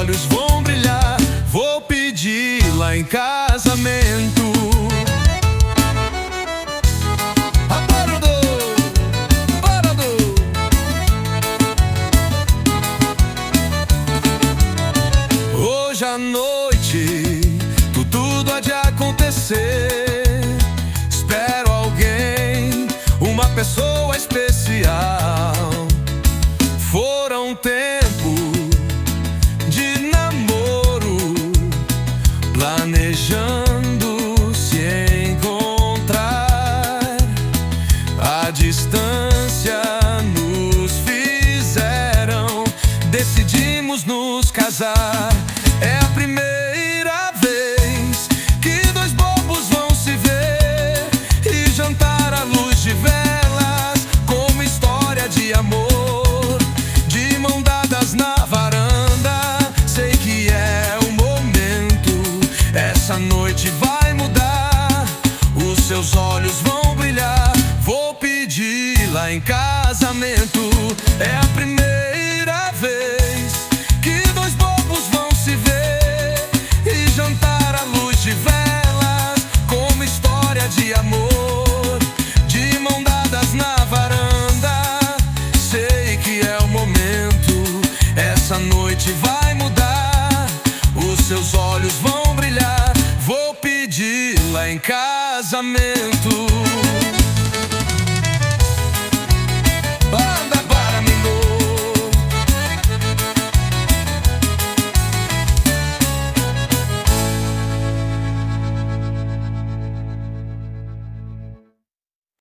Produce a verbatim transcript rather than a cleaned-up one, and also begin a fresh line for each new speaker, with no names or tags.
olhos vão brilhar. Vou pedi-la em casamento. Aparador, aparador. Hoje à noite tudo há de acontecer. Espero alguém, uma pessoa especial. Foram tempo de namoro, planejando se encontrar. A distância nos fizeram, decidimos nos casar. É a primeira vez que dois bobos vão se ver e jantar à luz de velas, como história de amor, de mão dadas na varanda. Sei que é o momento, essa noite vai mudar, os seus olhos vão brilhar. Vou pedi-la em casamento. É a primeira vez que dois bobos vão se ver e jantar à luz de velas, como história de amor, de mão dadas na varanda. Sei que é o momento, essa noite vai mudar, os seus olhos vão brilhar. Vou pedi-la em casamento.